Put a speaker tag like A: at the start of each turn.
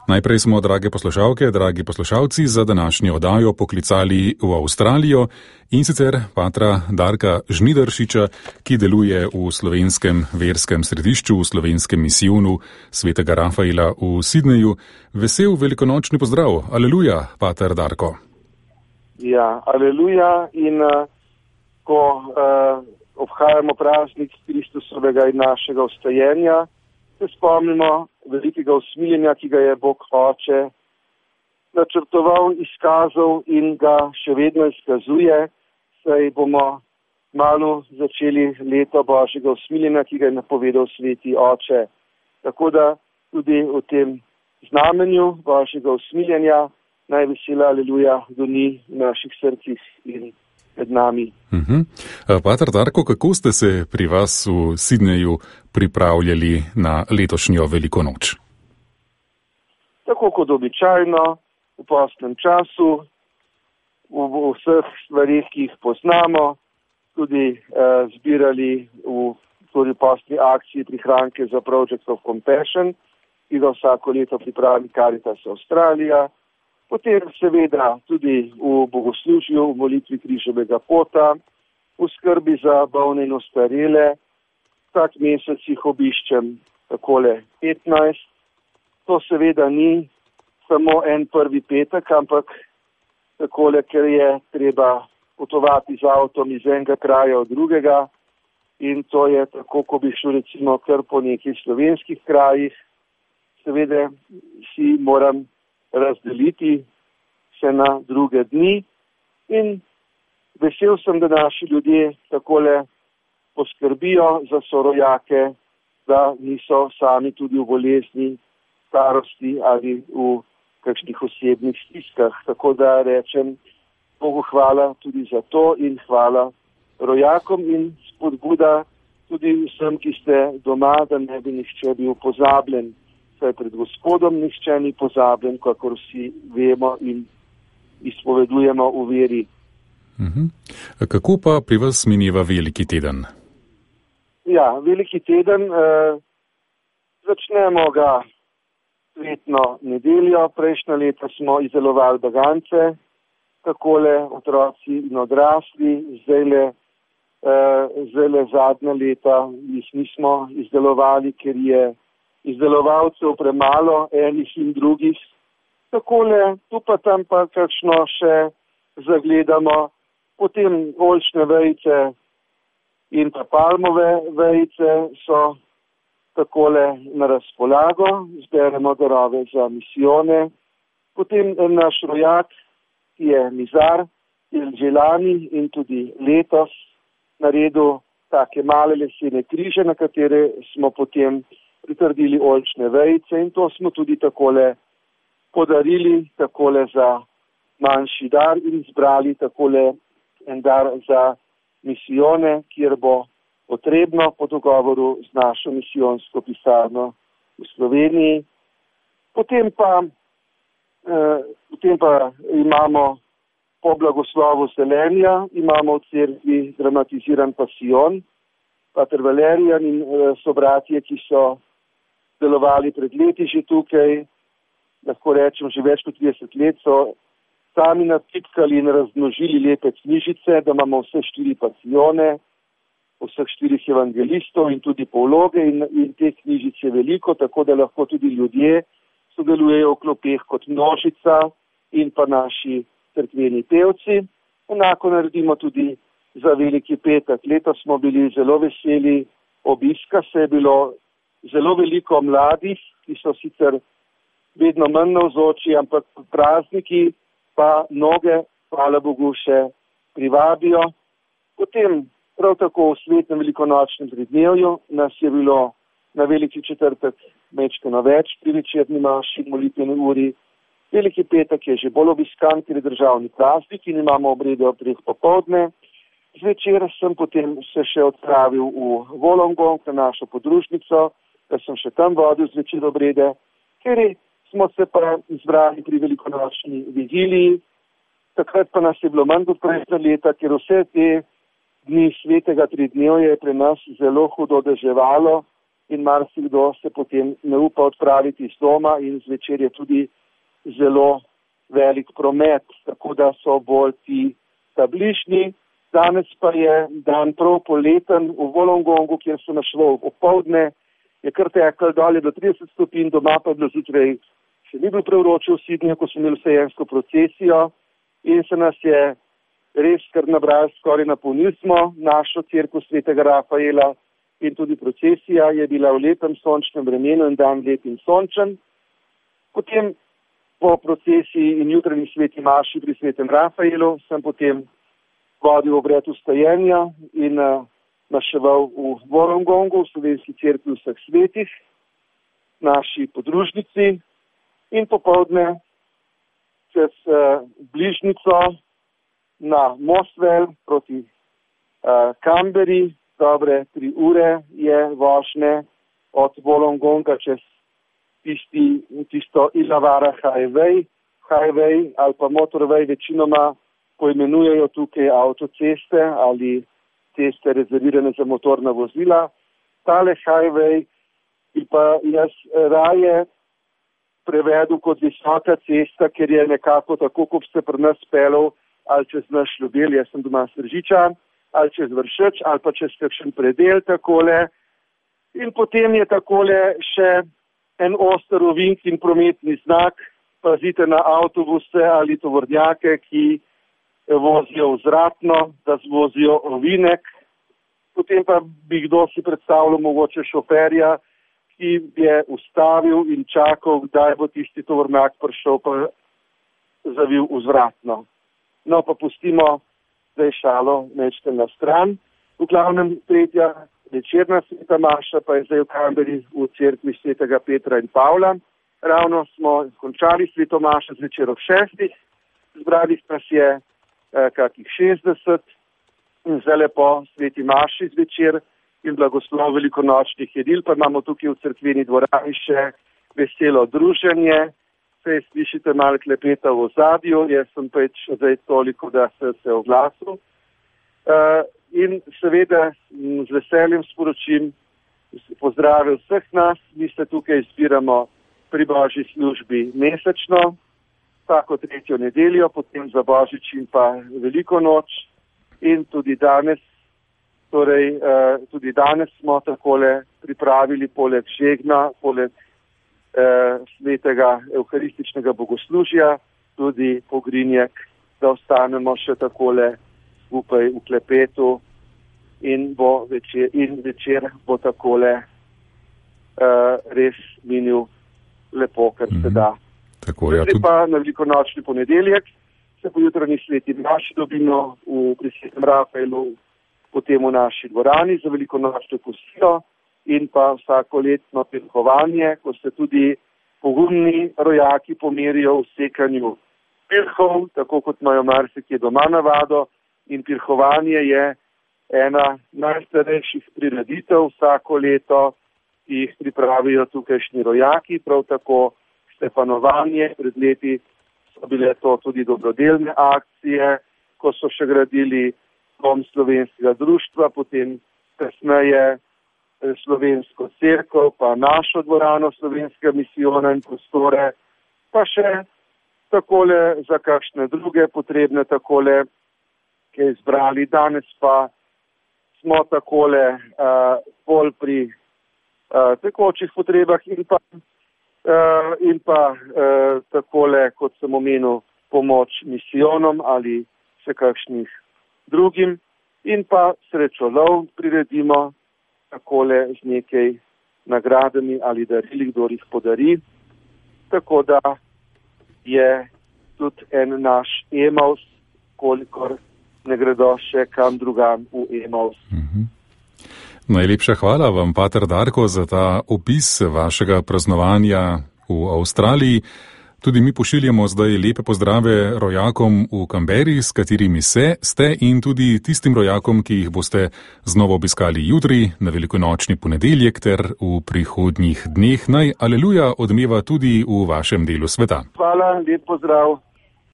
A: Najprej smo, drage poslušalke, dragi poslušalci, za današnjo oddajo poklicali v Avstralijo in sicer patra Darka Žnidaršiča, ki deluje v slovenskem verskem središču, v slovenskem misijonu svetega Rafaela v Sidneju. Vesel velikonočni pozdrav. Aleluja, pater Darko.
B: Ja, aleluja, in ko obhajamo praznik Kristusovega in našega vstajenja, se spomnimo velikega usmiljenja, ki ga je Bog Oče načrtoval, izkazal in ga še vedno izkazuje, saj bomo malo začeli leto Božjega usmiljenja, ki ga je napovedal Sveti Oče. Tako da tudi v tem znamenju Božjega usmiljenja najvesela aleluja doni v naših srcih in med nami.
A: Pater Darko, kako ste se pri vas v Sidneju pripravljali na letošnjo veliko noč?
B: Tako kot običajno, v postnem času, v vseh stvarih, ki jih poznamo, tudi zbirali v postni akciji prihranke za Project of Compassion, ki ga vsako leto pripravi Caritas Australija. Potem seveda tudi v bogoslužju, v molitvi križevega pota, v skrbi za bolne in ostarele. Vsak mesec jih obiščem takole 15. To seveda ni samo en prvi petek, ampak takole, ker je treba potovati z avtom iz enega kraja od drugega. In to je tako, ko bi šel recimo kar po nekih slovenskih krajih. Seveda si moram razdeliti se na druge dni in vesel sem, da naši ljudje takole poskrbijo za sorojake, da niso sami tudi v bolezni, starosti ali v kakšnih osebnih stiskah. Tako da rečem Bogu hvala tudi za to in hvala rojakom in spodbuda tudi vsem, ki ste doma, da ne bi nihče bil pozabljen. Saj pred Gospodom nihče ni pozabljen, kakor vsi vemo in izpovedujemo v veri.
A: Kako pa pri vas mineva veliki teden?
B: Ja, veliki teden začnemo ga svetno nedeljo. Prejšnja leta smo izdelovali bagance, takole otroci in odrasli. Zdajle zadnja leta jih nismo izdelovali, ker je izdelovalcev premalo, enih in drugih. Takole, tu pa tam pa kakšno še zagledamo. Potem oljčne vejice in pa palmove vejice so takole na razpolago. Zberemo darove za misijone. Potem naš rojak, ki je mizar, je že lani in tudi letos naredil take male lesene križe, na katere smo potem pritrdili oljčne vejice in to smo tudi takole podarili takole za manjši dar in zbrali takole en dar za misijone, kjer bo potrebno po dogovoru z našo misijonsko pisarno v Sloveniji. Potem pa imamo po blagoslovu zelenja, imamo v cerkvi dramatiziran pasijon. Pater Valerijan in sobratje, ki so delovali pred leti že tukaj, lahko rečem, že več kot 30 let so sami natipkali in razmnožili lepe knjižice, da imamo vse 4 pasijone, vseh 4 evangelistov in tudi pologe in te knjižice veliko, tako da lahko tudi ljudje sodelujejo v klopeh kot množica in pa naši cerkveni pevci. Enako naredimo tudi za veliki petek. Letos smo bili zelo veseli obiska, se je bilo zelo veliko mladih, ki so sicer vedno manj navzoči, ampak prazniki pa mnoge, hvala Bogu, še privabijo. Potem prav tako v svetnem velikonočnem prednevju nas je bilo na veliki četrtek mečkano več pri večerni maši, molitveni uri. Veliki petek je že bolj obiskan, ker je državni praznik in imamo obrede ob 3 popoldne. Zvečer sem potem se še odpravil v Wollongong na našo podružnico, da sem še tam vodil zvečer obrede, ker smo se pa izbrali pri velikonočni vigiliji. Takrat pa nas je bilo manj kot prejšnja leta, ker vse te dni svetega tridnevja je pri nas zelo hudo deževalo in marsikdo se potem ne upa odpraviti iz doma in zvečer je tudi zelo velik promet, tako da so bolj ti bližnji. Danes pa je dan prav poleten v Wollongongu, kjer sem našel opoldne, je kar teklo dolje do 30 stopinj, doma pa je bilo zjutraj še ni bil prevroče v Sydneyju, ko smo imeli vsejensko procesijo in se nas je res kar nabrali, skoraj napolnili smo našo cerkev svetega Rafaela in tudi procesija je bila v lepem sončnem vremenu in dan lep in sončen. Potem po procesiji in jutranji sveti maši pri svetem Rafaelu sem potem vodil obred vstajenja in maševal v Wollongongu, v slovenski cerkvi vseh svetih, naši podružnici in popoldne čez bližnico na Moswell proti Canberri, dobre 3 ure je vožnje od Wollongonga čez tisto Illawarra highway ali pa motorway večinoma poimenujejo tukaj avtoceste ali ceste rezervirane za motorna vozila. Tale highway bi pa jaz raje prevedel kot visoka cesta, ker je nekako tako, kot se pri nas pelal ali čez naš Ljubelj, jaz sem doma Sržičan, ali čez Vršač, ali pa čez kakšen predel takole. In potem je takole še en oster ovink in prometni znak. Pazite na avtobuse ali tovornjake, ki vozijo vzratno, da zvozijo ovinek. Potem pa bi kdo si predstavljal mogoče šoferja, ki je ustavil in čakal, kdaj bo tisti tovornjak prišel pa zavil vzratno. No, pa pustimo zdaj šalo nečte na stran. V glavnem 3. večerna sveta maša pa je zdaj v Canberri v cerkvi svetega Petra in Pavla. Ravno smo končali sveto mašo zvečer ob 6. Zbrali pa si je kakih 60 in zdaj po sveti maši zvečer in blagoslov velikonočnih jedil, pa imamo tukaj v cerkveni dvorani še veselo druženje. Saj slišite malo klepeta v ozadju, jaz sem pač zdaj toliko, da se oglasil. In seveda z veseljem sporočim, pozdravil vseh nas, mi se tukaj zbiramo pri Božji službi mesečno, vsako 3. nedeljo, potem za Božič in pa Veliko noč in tudi danes, tudi danes smo takole pripravili poleg žegna, poleg svetega evharističnega bogoslužja, tudi pogrinjek, da ostanemo še takole skupaj v klepetu in večer bo takole res minil lepo, kar se da.
A: Tako, ja,
B: tudi pa na velikonočni ponedeljek se po jutranji sveti maši dobimo pri svetem Rafaelu, potem v naši dvorani za velikonočno kosilo in pa vsakoletno pirhovanje, ko se tudi pogumni rojaki pomerijo v sekanju pirhov, tako kot imajo marsikje doma navado, in pirhovanje je ena najstarejših prireditev vsako leto, ki jih pripravijo tukajšnji rojaki, prav tako stefanovanje, pred leti so bile to tudi dobrodelne akcije, ko so še gradili dom slovenskega društva, potem kasneje slovensko cerkev, pa našo dvorano slovenskega misijona in prostore, pa še takole za kakšne druge potrebne takole, ki je izbrali. Danes pa smo takole bolj pri tekočih potrebah in pa takole, kot sem omenil, pomoč misijonom ali še kakšnih drugim in pa srečolov priredimo takole z nekaj nagradami ali darili, kdo jih podari. Tako da je tudi en naš Emaus, kolikor ne gredo še kam drugam v Emaus.
A: Najlepša hvala vam, pater Darko, za ta opis vašega praznovanja v Avstraliji. Tudi mi pošiljamo zdaj lepe pozdrave rojakom v Canberri, s katerimi ste in tudi tistim rojakom, ki jih boste znova obiskali jutri, na velikonočni ponedeljek ter v prihodnjih dneh. Naj aleluja odmeva tudi v vašem delu sveta.
B: Hvala, lep pozdrav.